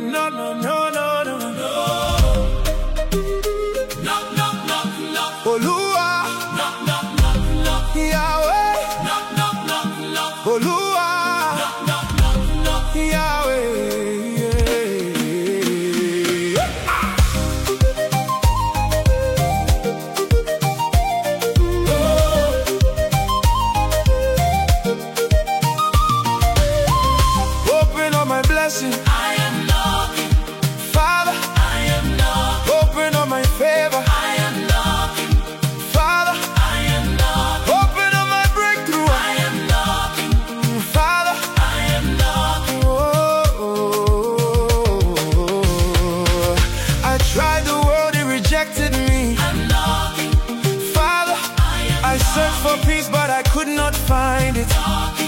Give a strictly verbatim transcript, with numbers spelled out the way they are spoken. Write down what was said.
no, no, no, no, no, no. Knock, knock, knock, knock. Olúwa. Knock, knock, knock, knock. Yahweh. Knock, knock, knock, knock. Olúwa. Knock, knock, knock, knock. Yahweh. I am knocking, Father. I am knocking. Open up my favor. I am knocking, Father. I am knocking. Open up my breakthrough. I am knocking, Father. I am knocking. Oh, I tried the world, it rejected me. I'm knocking, Father. I, am I searched knocking for peace, but I could not find it. Knocking.